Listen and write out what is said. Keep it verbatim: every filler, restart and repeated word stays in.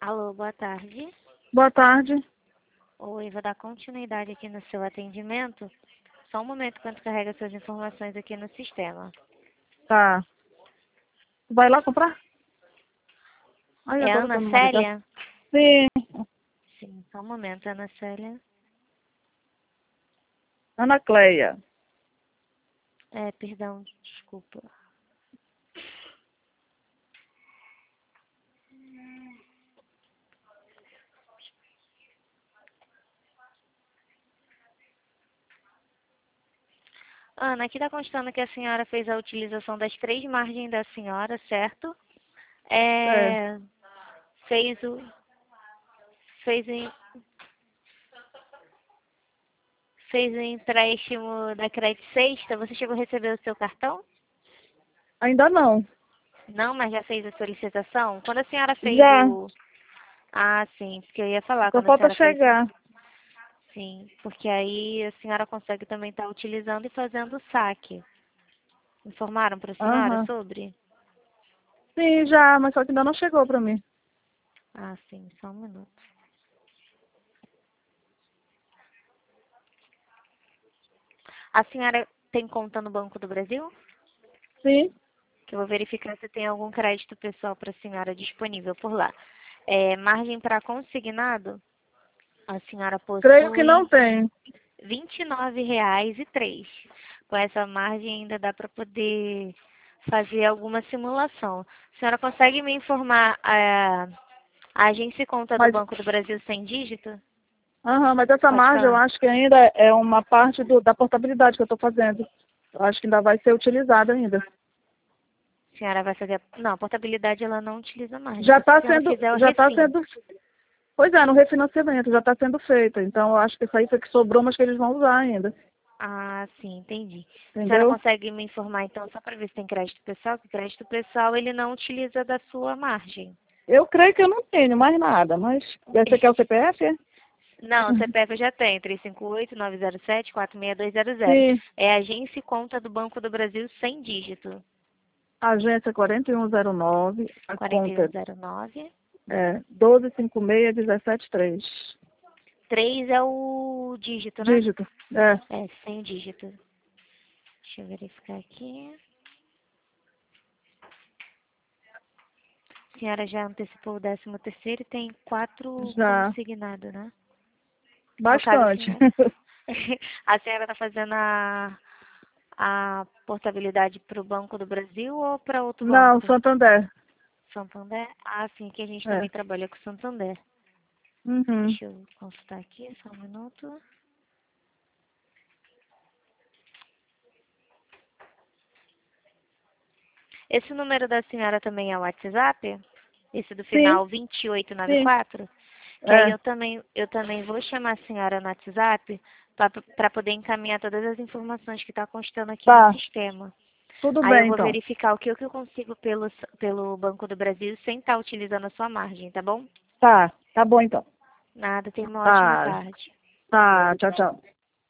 Alô, boa tarde. Boa tarde. Oi, vou dar continuidade aqui no seu atendimento. Só um momento enquanto carrega suas informações aqui no sistema. Tá. Vai lá comprar? Ai, É a agora eu tô Ana numa ligação. Célia? Sim. Sim, só um momento, Ana Célia. Ana Cleia. É, perdão, desculpa. Ana, aqui está constando que a senhora fez a utilização das três margens da senhora, certo? É. É, fez o... Fez em... Fez o empréstimo da Crédito Sexta. Você chegou a receber o seu cartão? Ainda não. Não, mas já fez a solicitação? Quando a senhora fez Já. o... Ah, sim, porque eu ia falar, Só quando a falta senhora fez... chegar. Sim, porque aí a senhora consegue também estar utilizando e fazendo o saque. Informaram para a senhora Aham. sobre? Sim, já, mas só que ainda não chegou pra mim. Ah, sim, só um minuto. A senhora tem conta no Banco do Brasil? Sim. Que eu vou verificar se tem algum crédito pessoal para a senhora disponível por lá. É, margem para consignado, a senhora Creio que não possui tem. vinte e nove reais e três. Com essa margem ainda dá para poder fazer alguma simulação. A senhora consegue me informar a, a agência e conta do Mas, Banco do Brasil sem dígito? aham, mas essa Pode margem eu falar. acho que ainda é uma parte do, da portabilidade que eu tô fazendo. Eu acho que ainda vai ser utilizada ainda. A senhora vai fazer... A... Não, a portabilidade ela não utiliza margem. Já Só se a está senhora sendo, fizer o já está refim. sendo, pois é, no refinanciamento já está sendo feito. Então eu acho que isso aí foi que sobrou, mas que eles vão usar ainda. Ah, sim, entendi. A senhora Entendeu? consegue me informar então, só para ver se tem crédito pessoal? Que crédito pessoal ele não utiliza da sua margem. Eu creio que eu não tenho mais nada, mas esse aqui é o C P F? É? Não, o C P F eu já tenho, três cinco oito, nove zero sete, quatro seis dois zero zero. Sim, É agência e conta do Banco do Brasil sem dígito. agência quarenta e um zero nove, a quarenta e conta um zero nove. é doze cinquenta e seis, dezessete três. três é o dígito, né? Dígito, é. É, sem dígito. Deixa eu verificar aqui. A senhora já antecipou o décimo terceiro e tem quatro Já, consignados, né? No caso, a bastante. senhora... A senhora está fazendo a, a portabilidade para o Banco do Brasil ou para outro Não, banco? Santander. Santander? Ah, sim, que a gente É. também trabalha com Santander. Uhum. Deixa eu consultar aqui, só um minuto. Esse número da senhora também é o WhatsApp? Esse do Sim, final vinte e oito noventa e sim. quatro? Que aí É. eu também, eu também vou chamar a senhora no WhatsApp para poder encaminhar todas as informações que está constando aqui no Tá, sistema. tudo Aí eu bem vou então. verificar o que, o que eu consigo pelo, pelo Banco do Brasil sem estar utilizando a sua margem, tá bom? Tá, tá bom então. Nada, tenha uma ótima Tá, tarde. tá, tchau, tchau.